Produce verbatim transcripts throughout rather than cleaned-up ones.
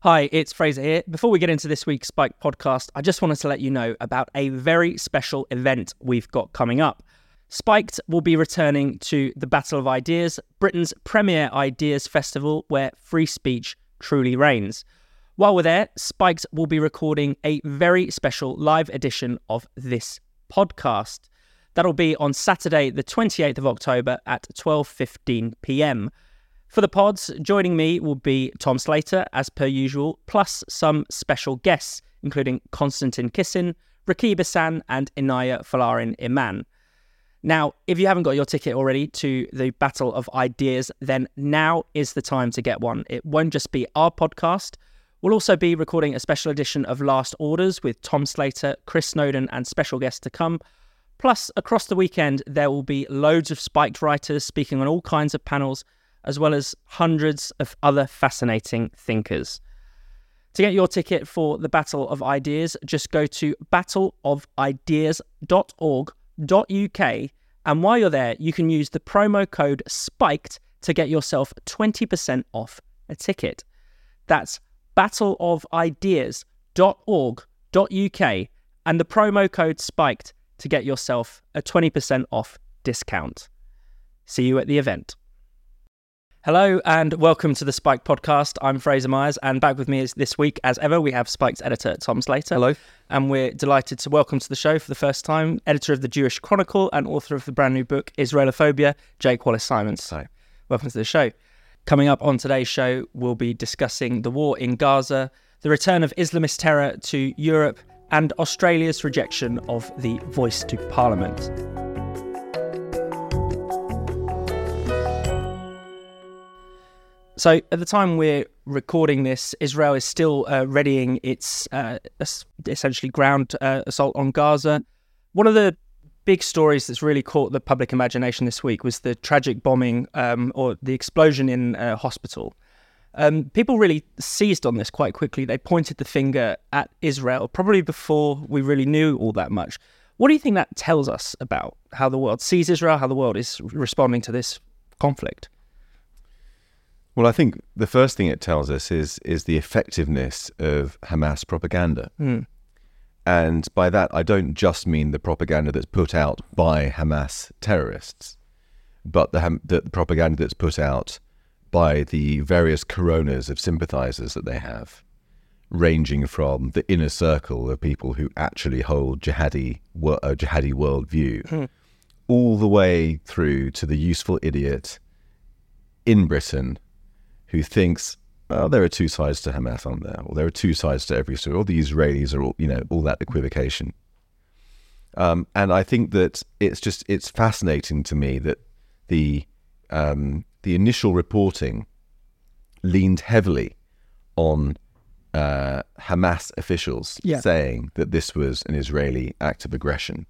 Hi, it's Fraser here. Before we get into this week's Spike podcast, I just wanted to let you know about a very special event we've got coming up. Spiked will be returning to the Battle of Ideas, Britain's premier ideas festival where free speech truly reigns. While we're there, Spiked will be recording a very special live edition of this podcast. That'll be on Saturday, the twenty-eighth of October at twelve fifteen p.m. For the pods, joining me will be Tom Slater, as per usual, plus some special guests, including Konstantin Kisin, Rakib Hassan, and Inaya Falarin Iman. Now, if you haven't got your ticket already to the Battle of Ideas, then now is the time to get one. It won't just be our podcast. We'll also be recording a special edition of Last Orders with Tom Slater, Chris Snowden, and special guests to come. Plus, across the weekend, there will be loads of Spiked writers speaking on all kinds of panels, as well as hundreds of other fascinating thinkers. To get your ticket for the Battle of Ideas, just go to battle of ideas dot org dot U K, and while you're there, you can use the promo code SPIKED to get yourself twenty percent off a ticket. That's battle of ideas dot org dot U K and the promo code SPIKED to get yourself a twenty percent off discount. See you at the event. Hello and welcome to the Spike podcast. I'm Fraser Myers, and back with me is this week, as ever, we have Spike's editor, Tom Slater. Hello. And we're delighted to welcome to the show for the first time, editor of the Jewish Chronicle and author of the brand new book, Israelophobia, Jake Wallace-Simons. Hi. Welcome to the show. Coming up on today's show, we'll be discussing the war in Gaza, the return of Islamist terror to Europe, and Australia's rejection of the Voice to Parliament. So at the time we're recording this, Israel is still uh, readying its uh, essentially ground uh, assault on Gaza. One of the big stories that's really caught the public imagination this week was the tragic bombing um, or the explosion in a hospital. Um, people really seized on this quite quickly. They pointed the finger at Israel, probably before we really knew all that much. What do you think that tells us about how the world sees Israel, how the world is responding to this conflict? Well, I think the first thing it tells us is is the effectiveness of Hamas propaganda. Mm. And by that, I don't just mean the propaganda that's put out by Hamas terrorists, but the, the propaganda that's put out by the various coronas of sympathizers that they have, ranging from the inner circle of people who actually hold jihadi, a jihadi worldview, mm. all the way through to the useful idiot in Britain who thinks, well, there are two sides to Hamas, aren't there? Or there are two sides to every story. All the Israelis are all, you know, all that equivocation. Um, and I think that it's just, it's fascinating to me that the um, the initial reporting leaned heavily on uh, Hamas officials yeah. saying that this was an Israeli act of aggression.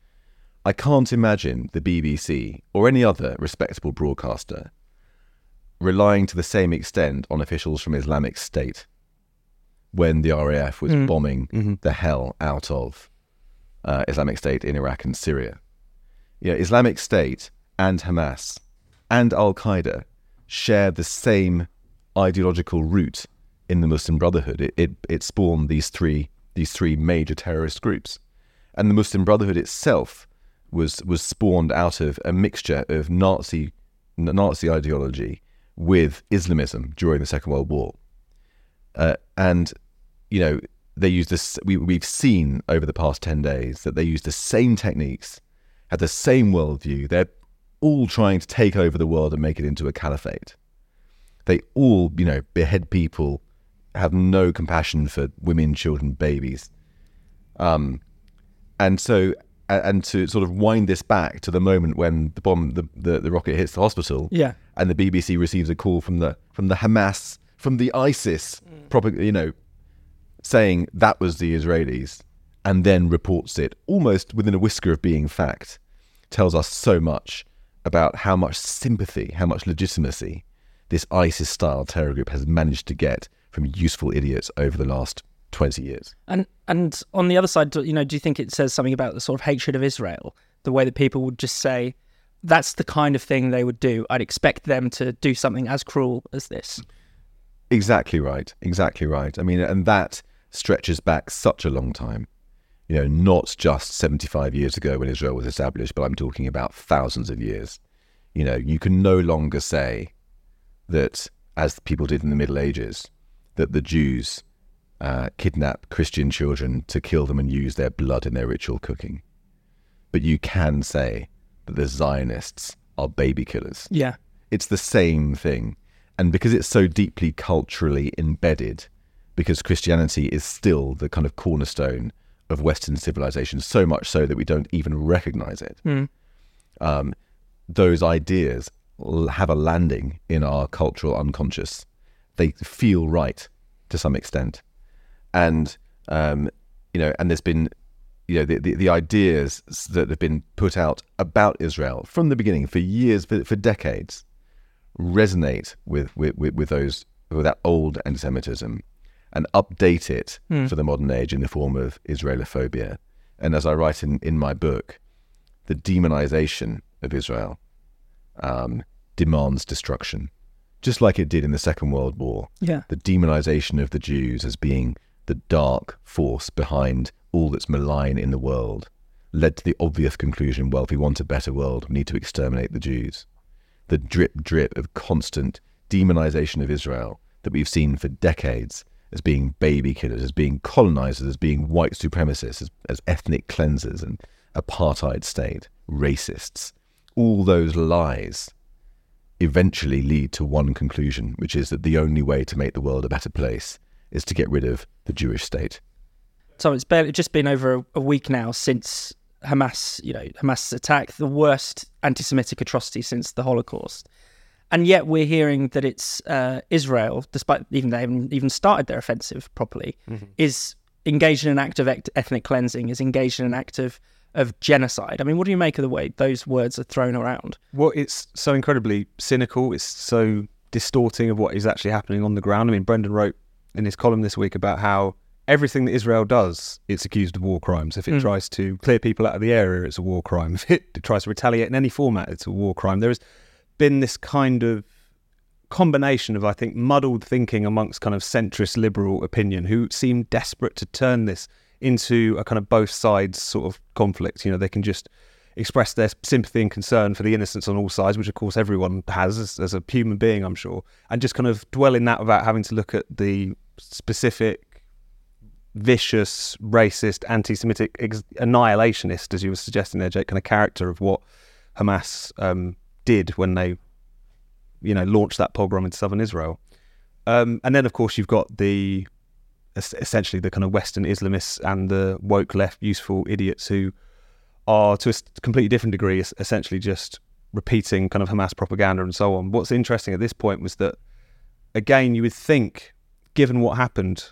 I can't imagine the B B C or any other respectable broadcaster relying to the same extent on officials from Islamic State when the R A F was mm. bombing mm-hmm. the hell out of uh, Islamic State in Iraq and Syria. You know, Islamic State and Hamas and Al-Qaeda share the same ideological root in the Muslim Brotherhood. It, it, it spawned these three these three major terrorist groups. And the Muslim Brotherhood itself was was spawned out of a mixture of Nazi Nazi ideology with Islamism during the Second World War. Uh, and, you know, they use this, we, we've seen over the past ten days that they use the same techniques, have the same worldview. They're all trying to take over the world and make it into a caliphate. They all, you know, behead people, have no compassion for women, children, babies. Um, and so, and to sort of wind this back to the moment when the bomb, the, the, the rocket hits the hospital, yeah, and the B B C receives a call from the from the Hamas, from the ISIS, mm. proper, you know, saying that was the Israelis, and then reports it almost within a whisker of being fact, tells us so much about how much sympathy, how much legitimacy this ISIS-style terror group has managed to get from useful idiots over the last twenty years. And and on the other side, you know, do you think it says something about the sort of hatred of Israel? The way that people would just say, that's the kind of thing they would do. I'd expect them to do something as cruel as this. Exactly right. Exactly right. I mean, and that stretches back such a long time. You know, not just seventy-five years ago when Israel was established, but I'm talking about thousands of years. You know, you can no longer say that, as people did in the Middle Ages, that the Jews uh, kidnap Christian children to kill them and use their blood in their ritual cooking. But you can say that the Zionists are baby killers. Yeah. It's the same thing. And because it's so deeply culturally embedded, because Christianity is still the kind of cornerstone of Western civilization, so much so that we don't even recognize it, Mm. um, those ideas have a landing in our cultural unconscious. They feel right to some extent. And, um, you know, and there's been, you know, the, the, the ideas that have been put out about Israel from the beginning for years, for, for decades, resonate with, with, with those, with that old anti-Semitism and update it mm. for the modern age in the form of Israelophobia. And as I write in, in my book, the demonization of Israel um, demands destruction, just like it did in the Second World War. Yeah. The demonization of the Jews as being the dark force behind all that's malign in the world led to the obvious conclusion, well, if we want a better world, we need to exterminate the Jews. The drip, drip of constant demonization of Israel that we've seen for decades as being baby killers, as being colonizers, as being white supremacists, as, as ethnic cleansers and apartheid state, racists. All those lies eventually lead to one conclusion, which is that the only way to make the world a better place is to get rid of the Jewish state. So it's barely just been over a, a week now since Hamas, you know, Hamas's attack, the worst anti-Semitic atrocity since the Holocaust. And yet we're hearing that it's uh, Israel, despite even they haven't even started their offensive properly, mm-hmm. is engaged in an act of ethnic cleansing, is engaged in an act of, of genocide. I mean, what do you make of the way those words are thrown around? Well, it's so incredibly cynical. It's so distorting of what is actually happening on the ground. I mean, Brendan wrote in his column this week about how everything that Israel does, it's accused of war crimes. If it mm. tries to clear people out of the area, it's a war crime. If it tries to retaliate in any format, it's a war crime. There has been this kind of combination of, I think, muddled thinking amongst kind of centrist liberal opinion who seem desperate to turn this into a kind of both sides sort of conflict. You know, they can just express their sympathy and concern for the innocents on all sides, which of course everyone has as, as a human being, I'm sure, and just kind of dwell in that without having to look at the specific vicious, racist, anti-Semitic, ex- annihilationist, as you were suggesting there, Jake, kind of character of what Hamas um, did when they, you know, launched that pogrom into southern Israel. Um, and then, of course, you've got the, essentially the kind of Western Islamists and the woke left useful idiots who are, to a completely different degree, essentially just repeating kind of Hamas propaganda and so on. What's interesting at this point was that, again, you would think, given what happened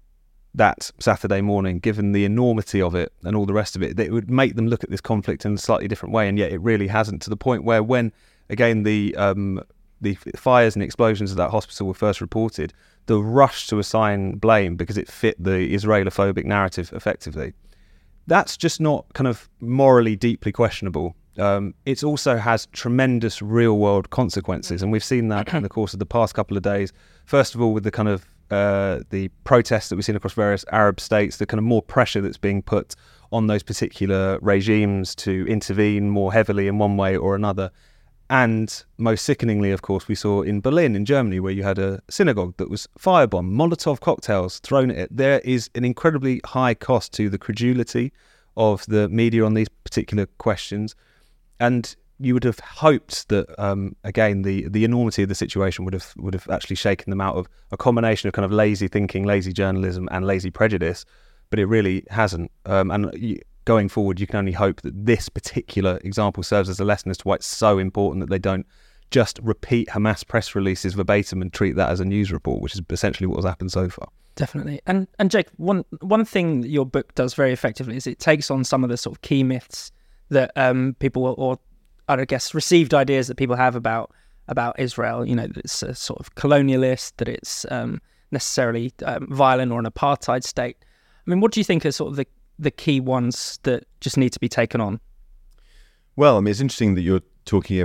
that Saturday morning, given the enormity of it and all the rest of it, that it would make them look at this conflict in a slightly different way, and yet it really hasn't, to the point where when, again, the um, the fires and explosions of that hospital were first reported, the rush to assign blame because it fit the Israelophobic narrative effectively, that's just not kind of morally deeply questionable. Um, it also has tremendous real-world consequences, and we've seen that in the course of the past couple of days. First of all, with the kind of Uh, the protests that we've seen across various Arab states, the kind of more pressure that's being put on those particular regimes to intervene more heavily in one way or another. And most sickeningly, of course, we saw in Berlin, in Germany, where you had a synagogue that was firebombed, Molotov cocktails thrown at it. There is an incredibly high cost to the credulity of the media on these particular questions. And you would have hoped that, um, again, the the enormity of the situation would have would have actually shaken them out of a combination of kind of lazy thinking, lazy journalism, and lazy prejudice, but it really hasn't. Um, and you, going forward, you can only hope that this particular example serves as a lesson as to why it's so important that they don't just repeat Hamas press releases verbatim and treat that as a news report, which is essentially what has happened so far. Definitely. And and Jake, one one thing that your book does very effectively is it takes on some of the sort of key myths that um, people or I guess received ideas that people have about about Israel, you know, that it's a sort of colonialist, that it's um, necessarily um, violent or an apartheid state. I mean, what do you think are sort of the, the key ones that just need to be taken on? Well, I mean, it's interesting that you're talking about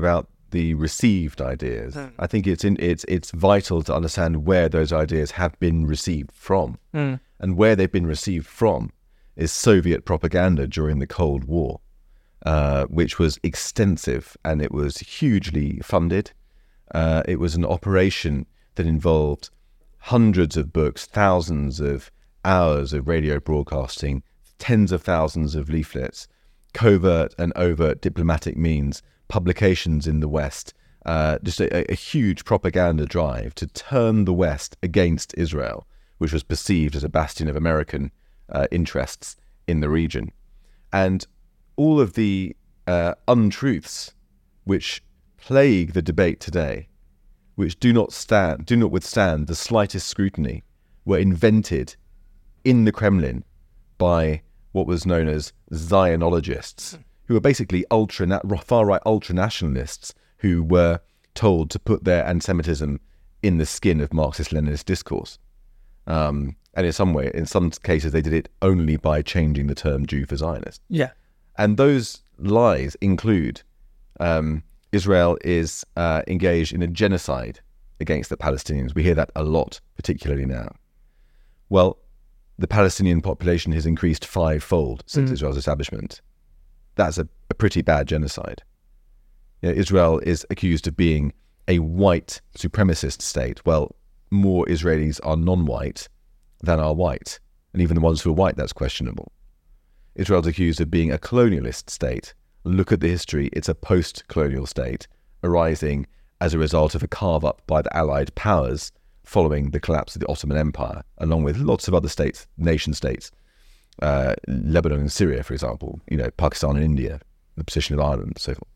the received ideas. Mm. I think it's in, it's it's vital to understand where those ideas have been received from, mm. and where they've been received from is Soviet propaganda during the Cold War, uh, which was extensive and it was hugely funded. Uh, it was an operation that involved hundreds of books, thousands of hours of radio broadcasting, tens of thousands of leaflets, covert and overt diplomatic means, publications in the West, uh, just a, a huge propaganda drive to turn the West against Israel, which was perceived as a bastion of American uh, interests in the region. And all of the uh, untruths which plague the debate today, which do not stand, do not withstand the slightest scrutiny, were invented in the Kremlin by what was known as Zionologists, who were basically ultra far-right ultra-nationalists who were told to put their anti-Semitism in the skin of Marxist-Leninist discourse. Um, and in some way, in some cases, they did it only by changing the term Jew for Zionist. Yeah. And those lies include um, Israel is uh, engaged in a genocide against the Palestinians. We hear that a lot, particularly now. Well, the Palestinian population has increased fivefold since mm. Israel's establishment. That's a, a pretty bad genocide. You know, Israel is accused of being a white supremacist state. Well, more Israelis are non-white than are white. And even the ones who are white, that's questionable. Israel's accused of being a colonialist state. Look at the history. It's a post-colonial state arising as a result of a carve-up by the Allied powers following the collapse of the Ottoman Empire, along with lots of other states, nation-states, uh, Lebanon and Syria, for example, you know, Pakistan and India, the position of Ireland, and so forth.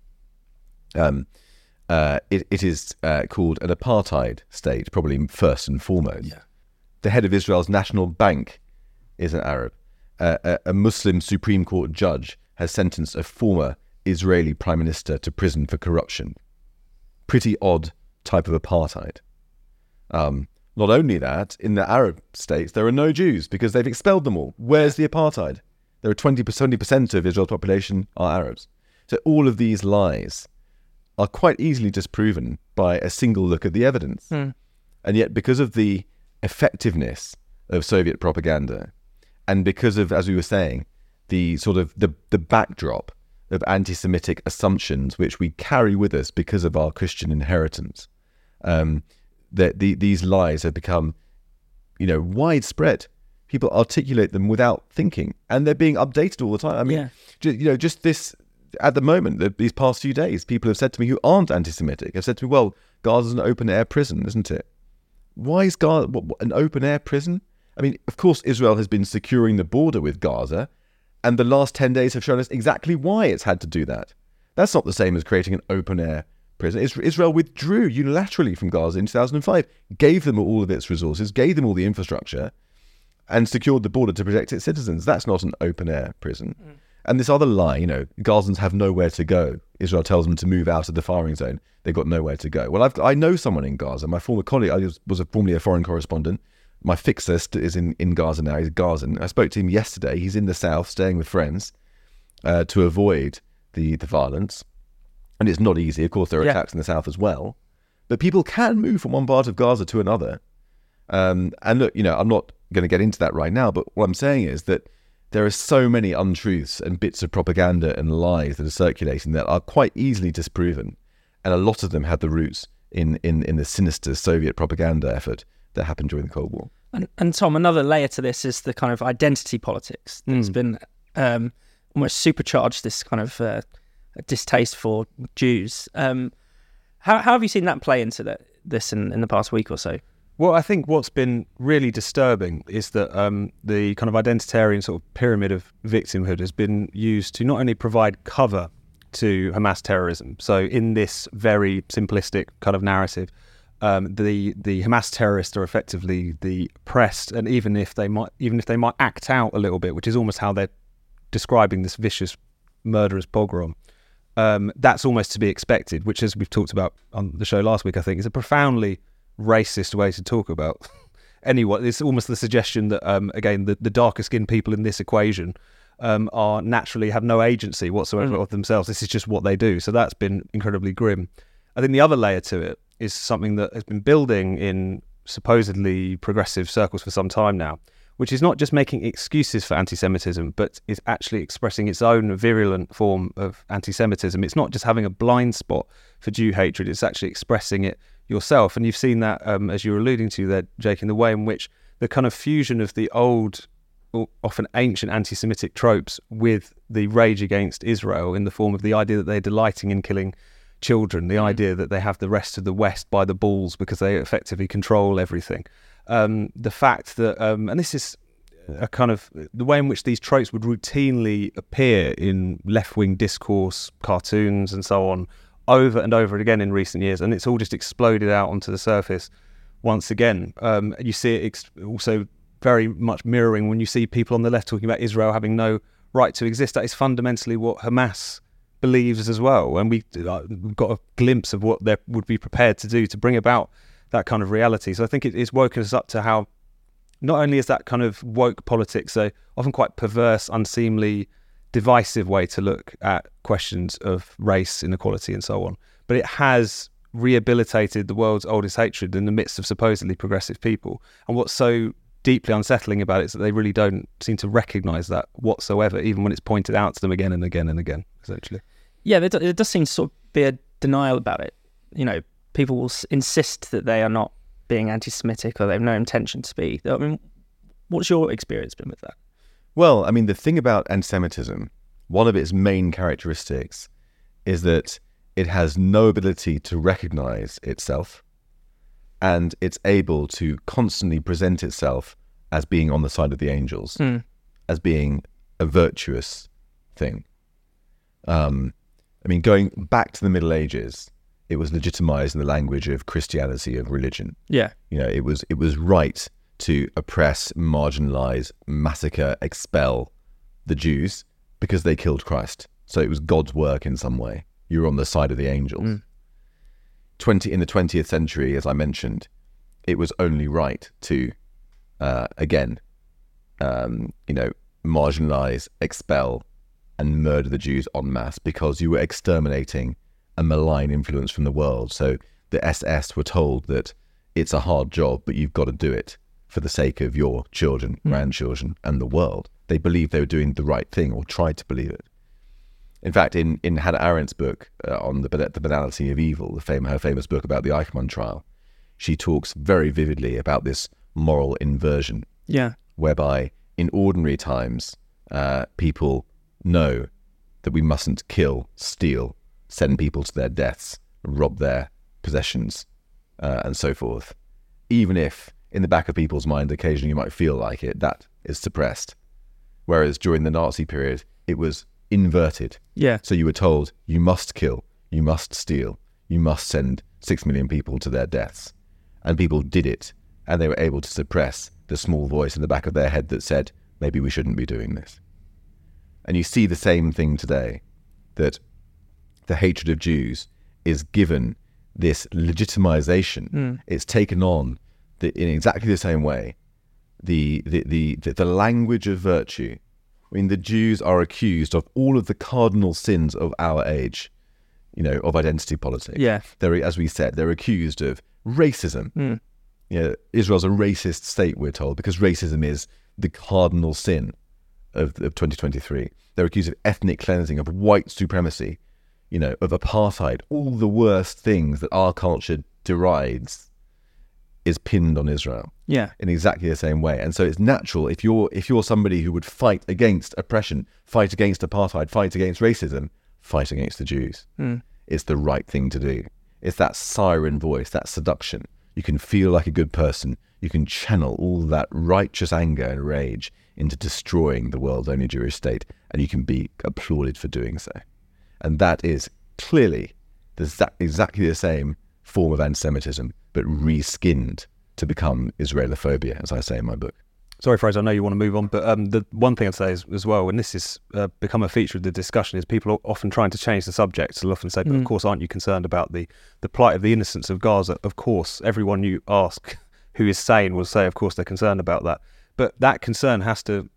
Um, uh, it, it is uh, called an apartheid state, probably first and foremost. Yeah. The head of Israel's national bank is an Arab. Uh, a, a Muslim Supreme Court judge has sentenced a former Israeli prime minister to prison for corruption. Pretty odd type of apartheid. Um, not only that, in the Arab states, there are no Jews because they've expelled them all. Where's the apartheid? There are twenty percent of Israel's population are Arabs. So all of these lies are quite easily disproven by a single look at the evidence. Mm. And yet, because of the effectiveness of Soviet propaganda, and because of, as we were saying, the sort of the, the backdrop of anti-Semitic assumptions which we carry with us because of our Christian inheritance, um, that the, these lies have become, you know, widespread. People articulate them without thinking, and they're being updated all the time. I mean, yeah. just, you know, just this at the moment, the, these past few days, people have said to me who aren't anti-Semitic have said to me, "Well, Gaza's an open-air prison, isn't it? Why is Gaza what, what, an open-air prison? I mean, of course, Israel has been securing the border with Gaza, and the last ten days have shown us exactly why it's had to do that. That's not the same as creating an open-air prison. Israel withdrew unilaterally from Gaza in two thousand five, gave them all of its resources, gave them all the infrastructure, and secured the border to protect its citizens. That's not an open-air prison. Mm. And this other lie, you know, Gazans have nowhere to go. Israel tells them to move out of the firing zone. They've got nowhere to go. Well, I've, I know someone in Gaza. My former colleague, I was, was a, formerly a foreign correspondent. My fixer is in, in Gaza now. He's a Gazan. I spoke to him yesterday. He's in the south, staying with friends uh, to avoid the, the violence. And it's not easy. Of course, there are yeah. attacks in the south as well. But people can move from one part of Gaza to another. Um, and look, you know, I'm not going to get into that right now, but what I'm saying is that there are so many untruths and bits of propaganda and lies that are circulating that are quite easily disproven. And a lot of them have the roots in, in, in the sinister Soviet propaganda effort that happened during the Cold War. And, and Tom, another layer to this is the kind of identity politics that's mm. been um, almost supercharged, this kind of uh, distaste for Jews. Um, how, how have you seen that play into the, this in, in the past week or so? Well, I think what's been really disturbing is that um, the kind of identitarian sort of pyramid of victimhood has been used to not only provide cover to Hamas terrorism. So in this very simplistic kind of narrative, um, the the Hamas terrorists are effectively the oppressed, and even if they might even if they might act out a little bit, which is almost how they're describing this vicious, murderous pogrom, um, that's almost to be expected. Which, as we've talked about on the show last week, I think is a profoundly racist way to talk about anyone. It's almost the suggestion that um, again the, the darker skinned people in this equation um, are naturally have no agency whatsoever mm. of themselves. This is just what they do. So that's been incredibly grim. I think the other layer to it is something that has been building in supposedly progressive circles for some time now, which is not just making excuses for anti-Semitism, but is actually expressing its own virulent form of anti-Semitism. It's not just having a blind spot for Jew hatred, it's actually expressing it yourself. And you've seen that, um, as you were alluding to there, Jake, in the way in which the kind of fusion of the old, often ancient anti-Semitic tropes with the rage against Israel in the form of the idea that they're delighting in killing children, the idea that they have the rest of the West by the balls because they effectively control everything. Um, the fact that, um, and this is a kind of the way in which these tropes would routinely appear in left-wing discourse, cartoons and so on, over and over again in recent years, and it's all just exploded out onto the surface once again. Um, you see it ex- also very much mirroring when you see people on the left talking about Israel having no right to exist. That is fundamentally what Hamas believes as well, and we, uh, we've got a glimpse of what they would be prepared to do to bring about that kind of reality. So I think it, it's woken us up to how not only is that kind of woke politics a often quite perverse, unseemly, divisive way to look at questions of race, inequality and so on, but it has rehabilitated the world's oldest hatred in the midst of supposedly progressive people. And what's so deeply unsettling about it is that they really don't seem to recognise that whatsoever, even when it's pointed out to them again and again and again, essentially. Yeah, there, there does seem to sort of be a denial about it. You know, people will s- insist that they are not being anti-Semitic or they have no intention to be. I mean, what's your experience been with that? Well, I mean, the thing about anti-Semitism, one of its main characteristics is that it has no ability to recognise itself, and it's able to constantly present itself as being on the side of the angels, mm. as being a virtuous thing. Um, I mean, going back to the Middle Ages, it was legitimized in the language of Christianity, of religion. Yeah. You know, it was it was right to oppress, marginalize, massacre, expel the Jews because they killed Christ. So it was God's work in some way. You were on the side of the angels. Mm. Twenty in the twentieth century, as I mentioned, it was only right to, uh, again, um, you know, marginalize, expel, and murder the Jews en masse because you were exterminating a malign influence from the world. So the S S were told that it's a hard job, but you've got to do it for the sake of your children, mm. grandchildren, and the world. They believed they were doing the right thing, or tried to believe it. In fact, in, in Hannah Arendt's book uh, on the, the banality of evil, the fame, her famous book about the Eichmann trial, she talks very vividly about this moral inversion. Yeah. Whereby in ordinary times, uh, people know that we mustn't kill, steal, send people to their deaths, rob their possessions, uh, and so forth. Even if in the back of people's mind, occasionally you might feel like it, that is suppressed. Whereas during the Nazi period, it was inverted. Yeah. So you were told, you must kill, you must steal, you must send six million people to their deaths. And people did it, and they were able to suppress the small voice in the back of their head that said, maybe we shouldn't be doing this. And you see the same thing today, that the hatred of Jews is given this legitimization. Mm. It's taken on the, in exactly the same way, the the, the the the language of virtue. I mean, the Jews are accused of all of the cardinal sins of our age, you know, of identity politics. Yeah. They're, as we said, they're accused of racism. Mm. You know, Israel's a racist state, we're told, because racism is the cardinal sin of, of twenty twenty-three. They're accused of ethnic cleansing, of white supremacy, you know, of apartheid. All the worst things that our culture derides is pinned on Israel. Yeah. In exactly the same way. And so it's natural, if you're if you're somebody who would fight against oppression, fight against apartheid, fight against racism, fight against the Jews. Mm. It's the right thing to do. It's that siren voice, that seduction. You can feel like a good person. You can channel all that righteous anger and rage into destroying the world's only Jewish state, and you can be applauded for doing so. And that is clearly the, exactly the same form of anti-Semitism, but reskinned to become Israelophobia, as I say in my book. Sorry, Fraser, I know you want to move on, but um, the one thing I'd say is, as well, and this has uh, become a feature of the discussion, is people are often trying to change the subject. They'll often say, but mm. of course, aren't you concerned about the, the plight of the innocents of Gaza? Of course, everyone you ask who is sane will say, of course, they're concerned about that. But that concern has to uh,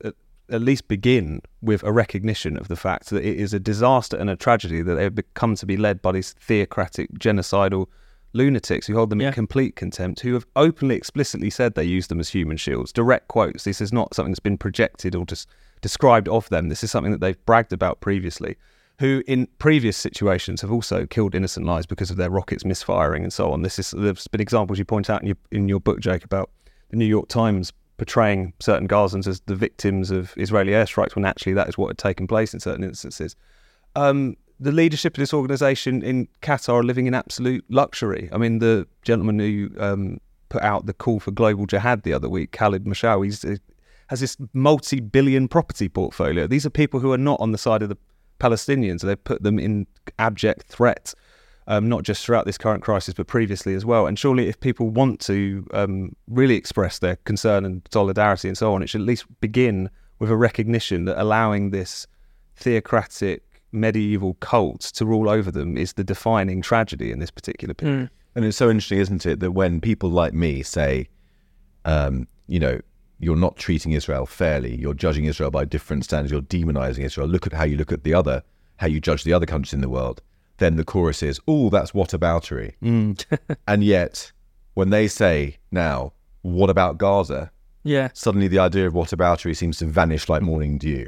at least begin with a recognition of the fact that it is a disaster and a tragedy that they've become to be led by these theocratic, genocidal lunatics who hold them Yeah. in complete contempt, who have openly, explicitly said they use them as human shields. Direct quotes. This is not something that's been projected or just described of them. This is something that they've bragged about previously, who in previous situations have also killed innocent lives because of their rockets misfiring and so on. This is, there's been examples you point out in your, in your book, Jake, about the New York Times portraying certain Gazans as the victims of Israeli airstrikes when actually that is what had taken place in certain instances. Um, the leadership of this organisation in Qatar are living in absolute luxury. I mean, the gentleman who um, put out the call for global jihad the other week, Khalid Mashawi, he's, uh, has this multi-billion property portfolio. These are people who are not on the side of the Palestinians. They've put them in abject threat, um, not just throughout this current crisis, but previously as well. And surely if people want to um, really express their concern and solidarity and so on, it should at least begin with a recognition that allowing this theocratic medieval cult to rule over them is the defining tragedy in this particular period. Mm. And it's so interesting, isn't it, that when people like me say, um, you know, you're not treating Israel fairly, you're judging Israel by different standards, you're demonizing Israel, look at how you look at the other, how you judge the other countries in the world, then the chorus is, oh, that's whataboutery. Mm. And yet, when they say now, what about Gaza? Yeah. Suddenly the idea of whataboutery seems to vanish like morning dew.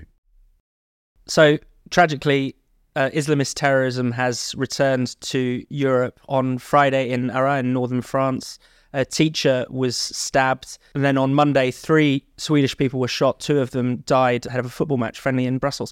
So, tragically, uh, Islamist terrorism has returned to Europe on Friday in Arras in northern France. A teacher was stabbed. And then on Monday, three Swedish people were shot. Two of them died ahead of a football match friendly in Brussels.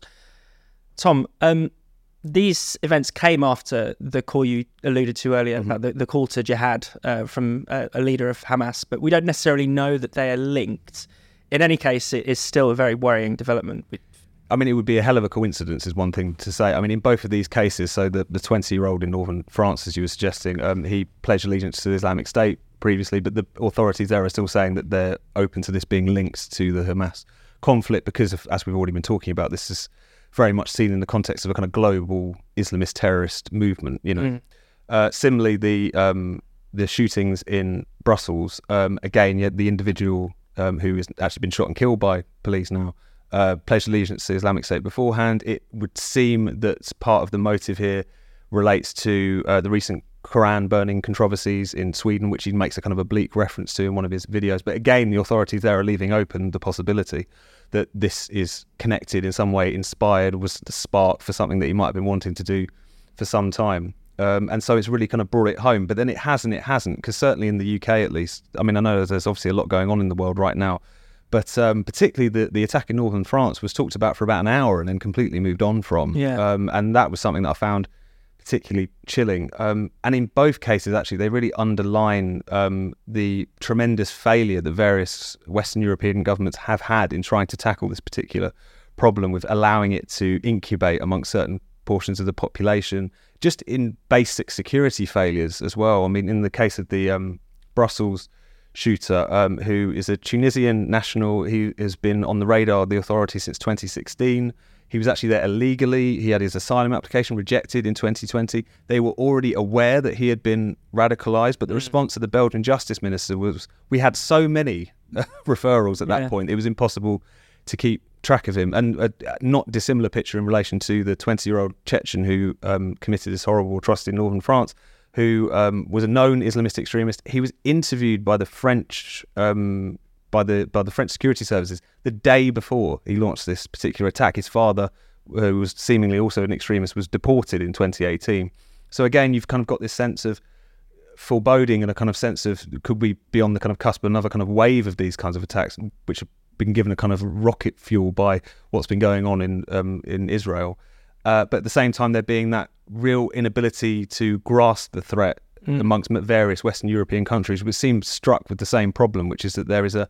Tom, um, these events came after the call you alluded to earlier, Mm-hmm. about the, the call to jihad uh, from a, a leader of Hamas, but we don't necessarily know that they are linked. In any case, it is still a very worrying development. I mean, it would be a hell of a coincidence is one thing to say. I mean, in both of these cases, so the, the twenty-year-old in northern France, as you were suggesting, um, he pledged allegiance to the Islamic State previously, but the authorities there are still saying that they're open to this being linked to the Hamas conflict because, of, as we've already been talking about, this is very much seen in the context of a kind of global Islamist terrorist movement, you know. Mm. Uh, similarly, the um, the shootings in Brussels, um, again, yeah, the individual um, who has actually been shot and killed by police now uh, pledged allegiance to the Islamic State beforehand. It would seem that part of the motive here relates to uh, the recent Quran burning controversies in Sweden, which he makes a kind of oblique reference to in one of his videos. But again, the authorities there are leaving open the possibility that this is connected in some way, inspired, was the spark for something that he might have been wanting to do for some time. Um, and so it's really kind of brought it home. But then it hasn't, it hasn't, because certainly in the U K at least, I mean, I know there's obviously a lot going on in the world right now, but um, particularly the, the attack in northern France was talked about for about an hour and then completely moved on from. Yeah. Um, and that was something that I found particularly chilling. Um, and in both cases, actually, they really underline um, the tremendous failure that various Western European governments have had in trying to tackle this particular problem with allowing it to incubate amongst certain portions of the population, just in basic security failures as well. I mean, in the case of the um, Brussels shooter, um, who is a Tunisian national, he has been on the radar of the authorities since twenty sixteen. He was actually there illegally. He had his asylum application rejected in twenty twenty. They were already aware that he had been radicalised, but the mm. response of the Belgian justice minister was, we had so many referrals at that yeah. point, it was impossible to keep track of him. And a not dissimilar picture in relation to the twenty-year-old Chechen who um, committed this horrible atrocity in northern France, who um, was a known Islamist extremist. He was interviewed by the French... Um, by the by the French security services the day before he launched this particular attack. His father, who was seemingly also an extremist, was deported in twenty eighteen. So again, you've kind of got this sense of foreboding and a kind of sense of, could we be on the kind of cusp of another kind of wave of these kinds of attacks, which have been given a kind of rocket fuel by what's been going on in um, in Israel. Uh, but at the same time, there being that real inability to grasp the threat Mm. amongst various Western European countries, which seem struck with the same problem, which is that there is a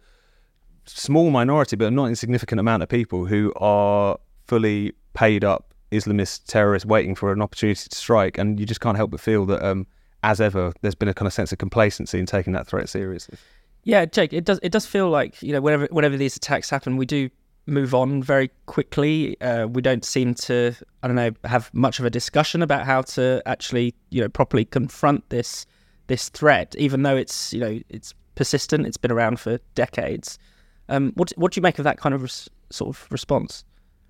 small minority, but a not insignificant amount of people who are fully paid up Islamist terrorists waiting for an opportunity to strike. And you just can't help but feel that, um, as ever, there's been a kind of sense of complacency in taking that threat seriously. Yeah, Jake, it does it does feel like, you know, whenever whenever these attacks happen, we do move on very quickly. Uh, we don't seem to, I don't know, have much of a discussion about how to actually, you know, properly confront this this threat, even though it's, you know, it's persistent. It's been around for decades. Um, what what do you make of that kind of res- sort of response?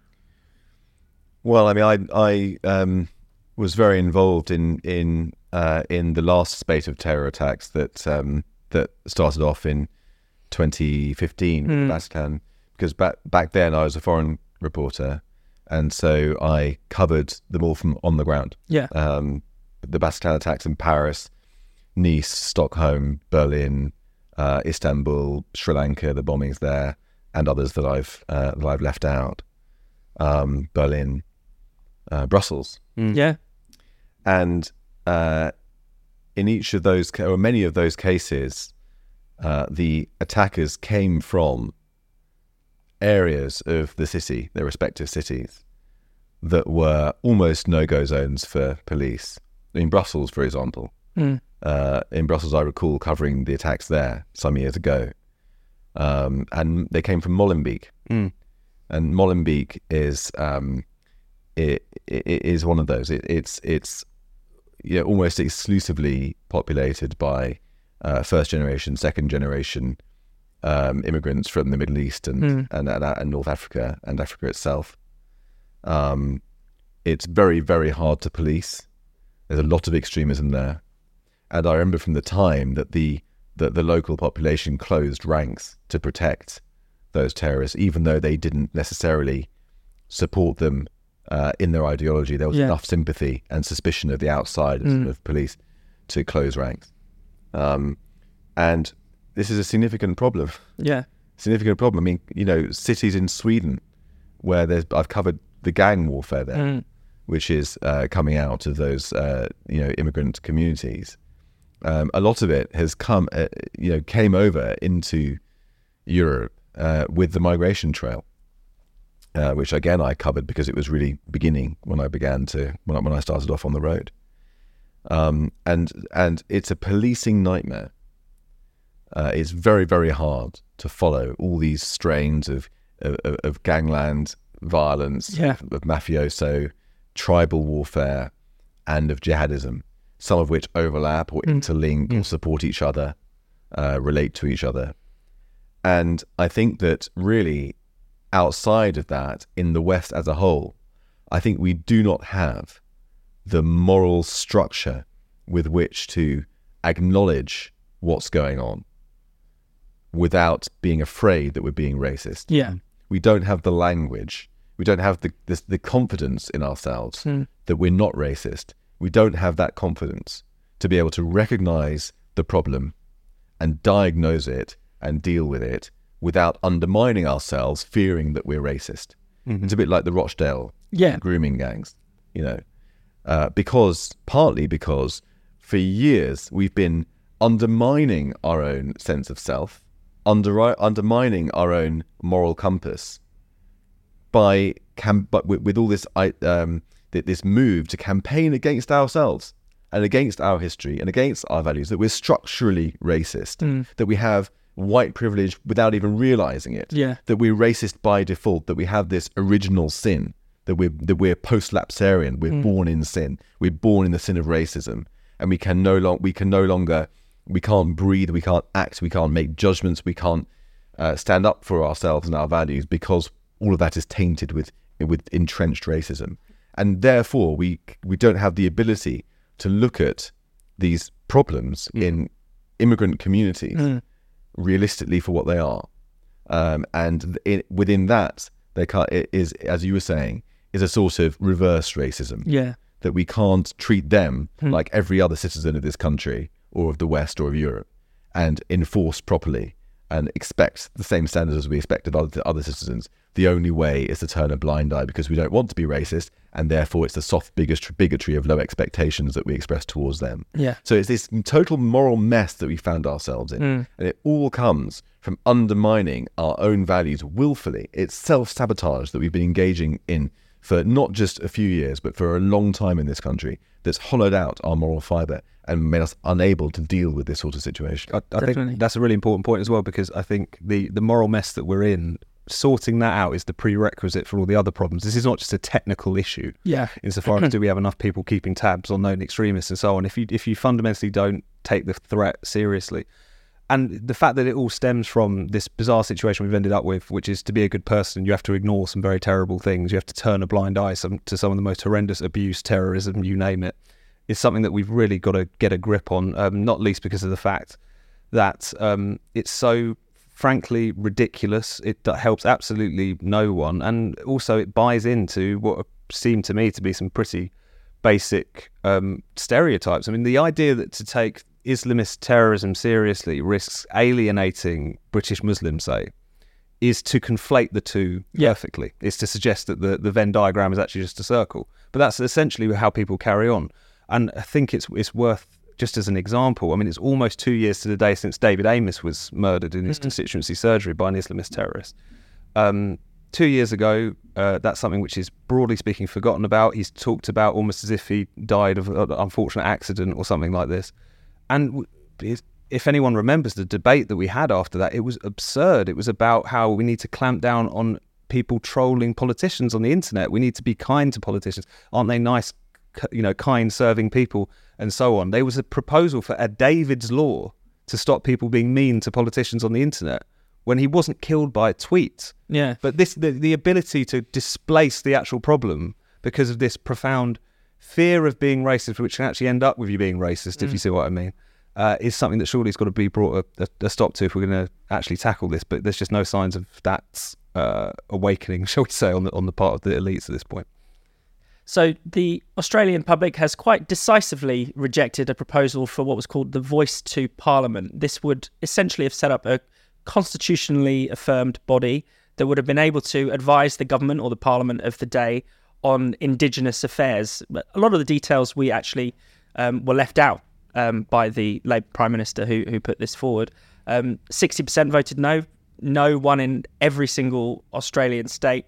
Well, I mean, I I um, was very involved in in uh, in the last spate of terror attacks that um, that started off in twenty fifteen, Mm. Bataclan, because back back then I was a foreign reporter, and so I covered them all from on the ground. Yeah. Um, the Bataclan attacks in Paris, Nice, Stockholm, Berlin, uh, Istanbul, Sri Lanka, the bombings there, and others that I've uh, that I've left out. Um, Berlin, uh, Brussels, Mm. Yeah. and uh, in each of those, ca- or many of those cases, uh, the attackers came from areas of the city, their respective cities, that were almost no-go zones for police. In Brussels, for example, Mm. uh, in Brussels, I recall covering the attacks there some years ago, um, and they came from Molenbeek. Mm. And Molenbeek is um, it, it, it is one of those. It, it's it's you know, almost exclusively populated by uh, first generation, second generation um, immigrants from the Middle East and, Mm. and, and and North Africa and Africa itself. Um, it's very very hard to police. There's a lot of extremism there, and I remember from the time that the that the local population closed ranks to protect those terrorists, even though they didn't necessarily support them uh, in their ideology. There was Yeah. enough sympathy and suspicion of the outsiders Mm. of police to close ranks. Um, and this is a significant problem. Yeah. Significant problem. I mean, you know, cities in Sweden where there's, I've covered the gang warfare there, Mm. which is uh, coming out of those, uh, you know, immigrant communities. Um, a lot of it has come, uh, you know, came over into Europe uh, with the migration trail, uh, which again I covered because it was really beginning when I began to when I, when I started off on the road, um, and and it's a policing nightmare. Uh, it's very very hard to follow all these strains of of, of gangland violence, Yeah. of mafioso, tribal warfare, and of jihadism. Some of which overlap or Mm. interlink or support each other, uh, relate to each other. And I think that really outside of that, in the West as a whole, I think we do not have the moral structure with which to acknowledge what's going on without being afraid that we're being racist. Yeah. We don't have the language. We don't have the the, the confidence in ourselves Mm. that we're not racist. We don't have that confidence to be able to recognize the problem and diagnose it and deal with it without undermining ourselves, fearing that we're racist. Mhm. It's a bit like the Rochdale Yeah. grooming gangs, you know, uh, because partly because for years we've been undermining our own sense of self, under, undermining our own moral compass by cam- but with, with all this I, um, th- this move to campaign against ourselves and against our history and against our values, that we're structurally racist, Mm. that we have white privilege without even realizing it, Yeah. that we're racist by default, that we have this original sin, that we're that we're post-lapsarian, we're Mm. born in sin, we're born in the sin of racism, and we can no long we can no longer we can't breathe, we can't act, we can't make judgments, we can't uh, stand up for ourselves and our values because all of that is tainted with with entrenched racism, and therefore we we don't have the ability to look at these problems Mm. in immigrant communities Mm. realistically for what they are, um, and it, within that they can't, it is, as you were saying, is a sort of reverse racism, Yeah. that we can't treat them Hmm. like every other citizen of this country or of the West or of Europe and enforce properly and expect the same standards as we expect of other, other citizens. The only way is to turn a blind eye because we don't want to be racist, and therefore it's the soft bigotry, bigotry of low expectations that we express towards them. Yeah. So it's this total moral mess that we found ourselves in. Mm. And it all comes from undermining our own values willfully. It's self-sabotage that we've been engaging in for not just a few years, but for a long time in this country, that's hollowed out our moral fibre and made us unable to deal with this sort of situation. I, I Definitely. think that's a really important point as well, because I think the, the moral mess that we're in, sorting that out is the prerequisite for all the other problems. This is not just a technical issue Yeah. insofar as do we have enough people keeping tabs on known extremists and so on. If you if you fundamentally don't take the threat seriously, And the fact that it all stems from this bizarre situation we've ended up with, which is to be a good person, you have to ignore some very terrible things. You have to turn a blind eye some, to some of the most horrendous abuse, terrorism, you name it, is something that we've really got to get a grip on, um, not least because of the fact that um, it's so, frankly, ridiculous. It helps absolutely no one. And also it buys into what seem to me to be some pretty basic um, stereotypes. I mean, the idea that to take Islamist terrorism seriously risks alienating British Muslims, say, is to conflate the two perfectly. Yeah. It's to suggest that the, the Venn diagram is actually just a circle. But that's essentially how people carry on. And I think it's it's worth, just as an example, I mean, it's almost two years to the day since David Amess was murdered in his mm-hmm. constituency surgery by an Islamist terrorist. Um, two years ago, uh, that's something which is, broadly speaking, forgotten about. He's talked about almost as if he died of an unfortunate accident or something like this. And if anyone remembers the debate that we had after that, it was absurd. It was about how we need to clamp down on people trolling politicians on the internet. We need to be kind to politicians. Aren't they nice, you know, kind, serving people, and so on? There was a proposal for a David's Law to stop people being mean to politicians on the internet when he wasn't killed by a tweet. Yeah. But this, the, the ability to displace the actual problem because of this profound fear of being racist, which can actually end up with you being racist, mm. if you see what I mean, uh, is something that surely has got to be brought a, a, a stop to if we're going to actually tackle this. But there's just no signs of that uh, awakening, shall we say, on the on the part of the elites at this point. So the Australian public has quite decisively rejected a proposal for what was called the Voice to Parliament. This would essentially have set up a constitutionally affirmed body that would have been able to advise the government or the Parliament of the day on Indigenous affairs. But a lot of the details we actually um, were left out um, by the Labour Prime Minister who who put this forward. Um, sixty percent voted no, no one in every single Australian state.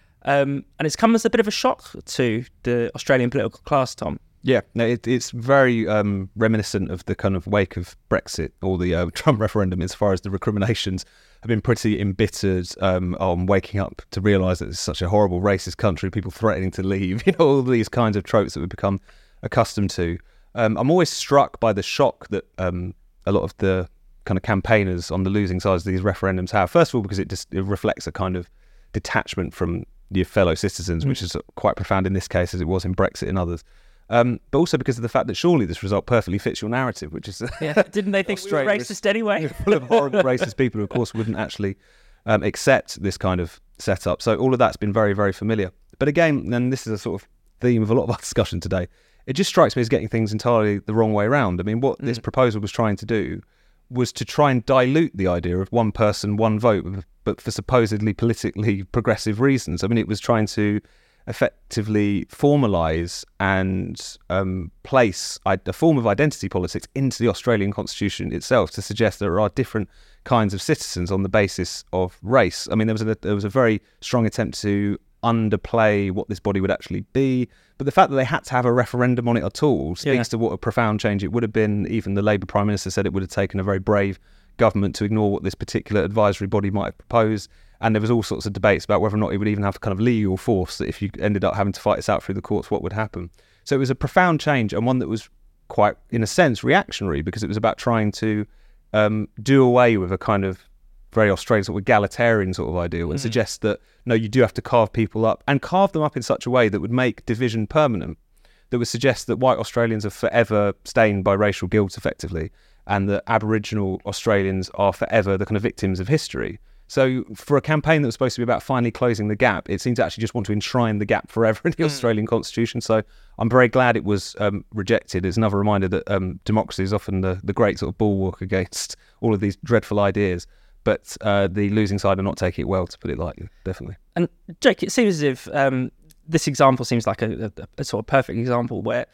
Um, and it's come as a bit of a shock to the Australian political class, Tom. Yeah, no, it, it's very um, reminiscent of the kind of wake of Brexit or the uh, Trump referendum, as far as the recriminations have been pretty embittered um, on waking up to realise that it's such a horrible racist country, people threatening to leave, you know, all these kinds of tropes that we've become accustomed to. Um, I'm always struck by the shock that um, a lot of the kind of campaigners on the losing sides of these referendums have. First of all, because it just it reflects a kind of detachment from your fellow citizens, mm. which is quite profound in this case, as it was in Brexit and others. Um, but also because of the fact that surely this result perfectly fits your narrative, which is... yeah, didn't they think we were racist anyway? Full of horrible racist people who, of course, wouldn't actually um, accept this kind of setup. So all of that's been very, very familiar. But again, and this is a sort of theme of a lot of our discussion today, it just strikes me as getting things entirely the wrong way around. I mean, what mm. this proposal was trying to do was to try and dilute the idea of one person, one vote, but for supposedly politically progressive reasons. I mean, it was trying to effectively formalise and um, place a form of identity politics into the Australian constitution itself to suggest there are different kinds of citizens on the basis of race. I mean, there was a, there was a very strong attempt to underplay what this body would actually be, but the fact that they had to have a referendum on it at all speaks yeah. to what a profound change it would have been. Even the Labour Prime Minister said it would have taken a very brave government to ignore what this particular advisory body might have proposed. And there was all sorts of debates about whether or not it would even have kind of legal force, that if you ended up having to fight this out through the courts, what would happen. So it was a profound change, and one that was quite, in a sense, reactionary, because it was about trying to um, do away with a kind of very Australian sort of egalitarian sort of ideal, and mm. suggest that, no, you do have to carve people up, and carve them up in such a way that would make division permanent, that would suggest that white Australians are forever stained by racial guilt, effectively, and that Aboriginal Australians are forever the kind of victims of history. So for a campaign that was supposed to be about finally closing the gap, it seemed to actually just want to enshrine the gap forever in the mm. Australian constitution. So I'm very glad it was um, rejected. It's another reminder that um, democracy is often the, the great sort of bulwark against all of these dreadful ideas. But uh, the losing side are not taking it well, to put it lightly, definitely. And Jake, it seems as if um, this example seems like a, a, a sort of perfect example where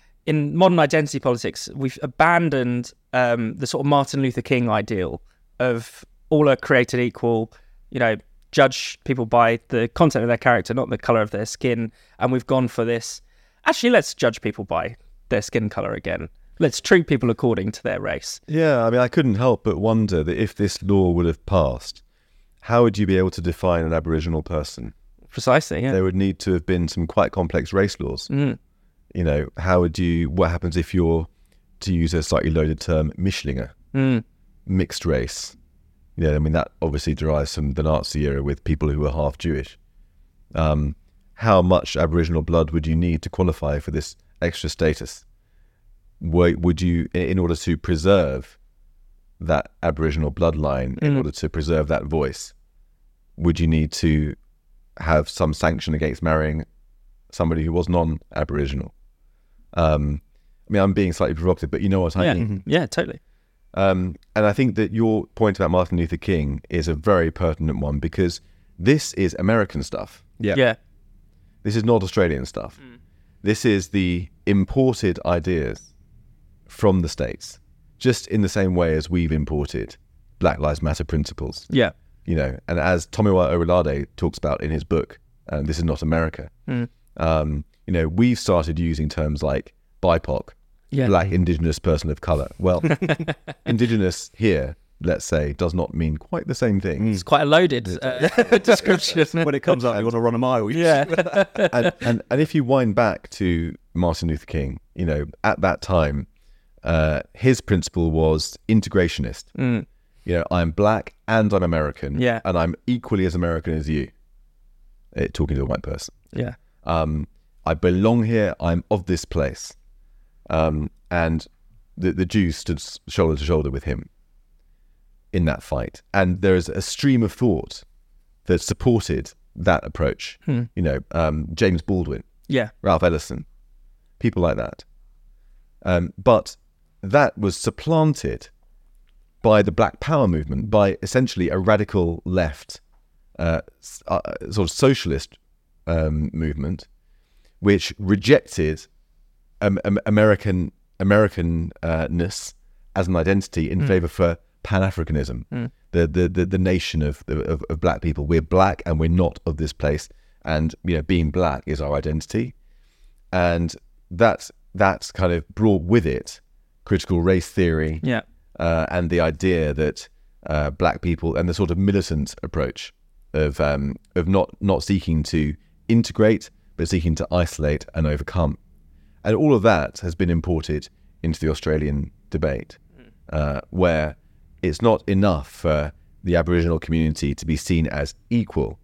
in modern identity politics, we've abandoned um, the sort of Martin Luther King ideal of all are created equal, you know, judge people by the content of their character, not the colour of their skin. And we've gone for this, actually, let's judge people by their skin colour again. Let's treat people according to their race. Yeah, I mean, I couldn't help but wonder that if this law would have passed, how would you be able to define an Aboriginal person? Precisely, yeah. There would need to have been some quite complex race laws. Mm. You know, how would you, what happens if you're, to use a slightly loaded term, Mischlinger? Mm. mixed race. You know, I mean, that obviously derives from the Nazi era with people who were half Jewish. Um, how much Aboriginal blood would you need to qualify for this extra status? Would you, in order to preserve that Aboriginal bloodline, in mm. order to preserve that voice, would you need to have some sanction against marrying somebody who was non-Aboriginal? Um, I mean, I'm being slightly provocative, but you know what I yeah. mean. Mm-hmm. Yeah, totally. Um, and I think that your point about Martin Luther King is a very pertinent one, because this is American stuff. Yeah. Yeah. This is not Australian stuff. Mm. This is the imported ideas from the States, just in the same way as we've imported Black Lives Matter principles. Yeah. You know, and as Tomiwa Orilade talks about in his book, um, This Is Not America, mm. um, you know, we've started using terms like B I P O C, yeah. Black, Indigenous, Person of Colour. Well, Indigenous here, let's say, does not mean quite the same thing. It's quite a loaded uh, description. When it comes up, you want to run a mile. Yeah. and, and, and if you wind back to Martin Luther King, you know, at that time, uh, his principle was integrationist. Mm. You know, I'm black and I'm American, yeah. and I'm equally as American as you. It, talking to a white person. Yeah. Um, I belong here. I'm of this place. Um, and the, the Jews stood shoulder to shoulder with him in that fight. And there is a stream of thought that supported that approach. Hmm. You know, um, James Baldwin, yeah, Ralph Ellison, people like that. Um, but that was supplanted by the Black Power movement, by essentially a radical left, uh, uh, sort of socialist um, movement, which rejected um, um, American Americanness as an identity in mm. favor for Pan-Africanism, mm. the, the the the nation of, of of black people. We're black and we're not of this place, and you know, being black is our identity, and that that's kind of brought with it critical race theory. Yeah. Uh, and the idea that uh, black people, and the sort of militant approach of um, of not not seeking to integrate, but seeking to isolate and overcome, and all of that has been imported into the Australian debate, uh, where it's not enough for the Aboriginal community to be seen as equal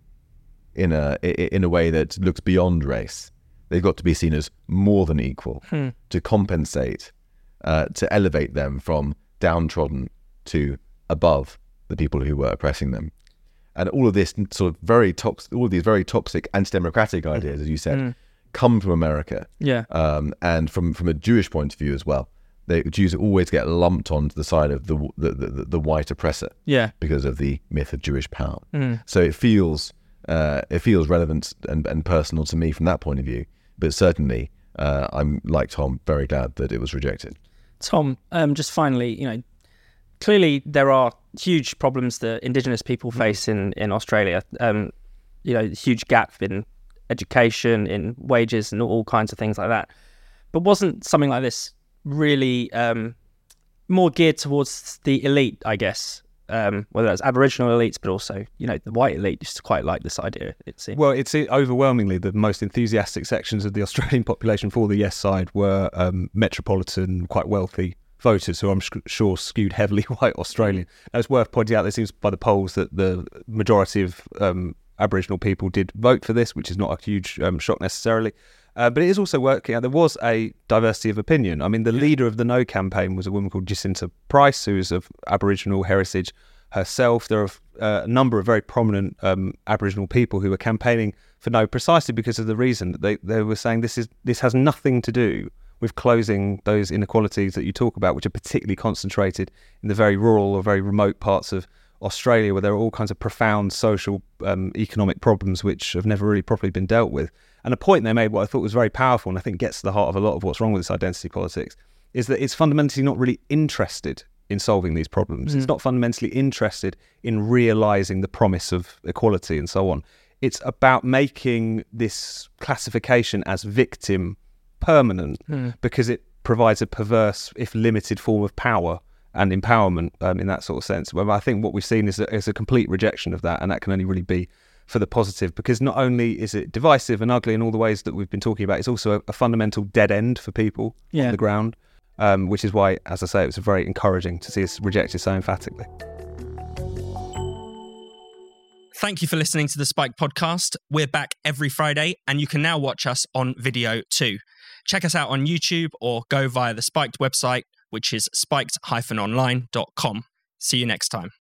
in a in a way that looks beyond race. They've got to be seen as more than equal hmm. to compensate, uh, to elevate them from downtrodden to above the people who were oppressing them. And all of this sort of very toxic, all of these very toxic anti-democratic ideas, as you said, mm. come from America. Yeah. Um, and from, from a Jewish point of view as well. The Jews always get lumped onto the side of the the, the, the white oppressor. Yeah. Because of the myth of Jewish power. Mm. So it feels uh, it feels relevant and, and personal to me from that point of view. But certainly, uh, I'm, like Tom, very glad that it was rejected. Tom, um, just finally, you know, clearly there are huge problems that Indigenous people face in, in Australia. Um, you know, huge gap in education, in wages, and all kinds of things like that. But wasn't something like this really um, more geared towards the elite, I guess? Um, whether that's Aboriginal elites, but also, you know, the white elite just quite like this idea, it seems. Well, it's overwhelmingly the most enthusiastic sections of the Australian population for the yes side were um, metropolitan, quite wealthy voters who I'm sh- sure skewed heavily white Australian. Now, it's worth pointing out, it seems by the polls that the majority of um, Aboriginal people did vote for this, which is not a huge um, shock necessarily. Uh, but it is also working out there was a diversity of opinion. I mean, the leader of the No campaign was a woman called Jacinta Price, who is of Aboriginal heritage herself. There are uh, a number of very prominent um, Aboriginal people who were campaigning for No precisely because of the reason that they, they were saying this is this has nothing to do with closing those inequalities that you talk about, which are particularly concentrated in the very rural or very remote parts of Australia, where there are all kinds of profound social, um, economic problems which have never really properly been dealt with. And a point they made, what I thought was very powerful, and I think gets to the heart of a lot of what's wrong with this identity politics, is that it's fundamentally not really interested in solving these problems. Mm. It's not fundamentally interested in realising the promise of equality and so on. It's about making this classification as victim permanent mm. because it provides a perverse, if limited, form of power and empowerment um, in that sort of sense. Well, I think what we've seen is a, is a complete rejection of that, and that can only really be for the positive, because not only is it divisive and ugly in all the ways that we've been talking about, it's also a, a fundamental dead end for people yeah. on the ground. um, which is why, as I say, it was very encouraging to see us rejected so emphatically. Thank you for listening to the Spiked podcast. We're back every Friday, and you can now watch us on video too. Check us out on YouTube or go via the Spiked website, which is spiked dash online dot com. See you next time.